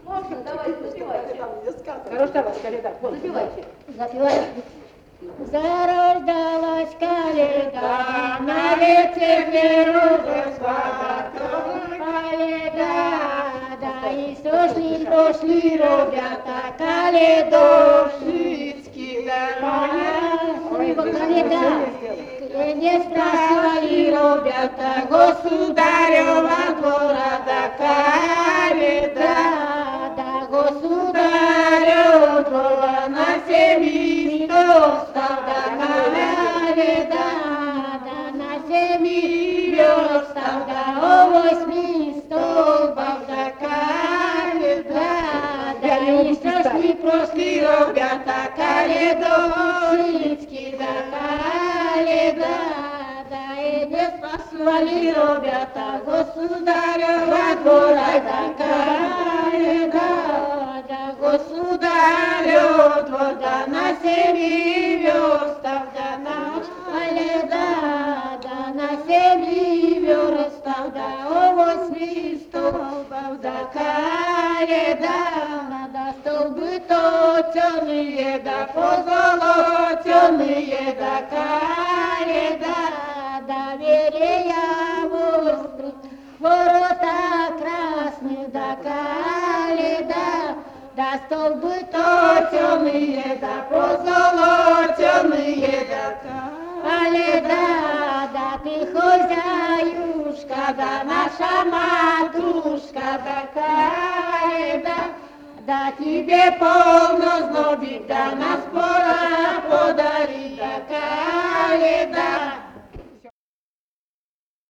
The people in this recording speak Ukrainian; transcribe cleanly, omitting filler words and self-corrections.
Можно, давайте, запивайте. Хорош, давай, Каледа, вот. Запивайте. Запивай. Зарождалась Каледа, на ветке березовая, Каледа, да и пошли, ребята, каледовщицкие дороги. Ой, Каледа, не спрашивали, ребята, государева города, Каледа, да государева двора на семи став, да Каледа, да на семи став, да о 8 столбах, да Каледа, да и страшны прошли, ребята, каледовщицкие, да Каледа, да и не спрашивали, ребята, государева двора, да Каледа, да государева двор, да на семи верстах, да на Каледа, да на семи верстах, да о 8 столбах, да Каледа, да столбы точеные, да позолоченные, да Каледа, да верея вострых, ворота красных, да Каледа, да столбы точеные, да позолоченные, да Каледа, да ты хозяюшка, да наша матушка, да Каледа, да тебе полно знобить, да нас пора подарить, да Каледа.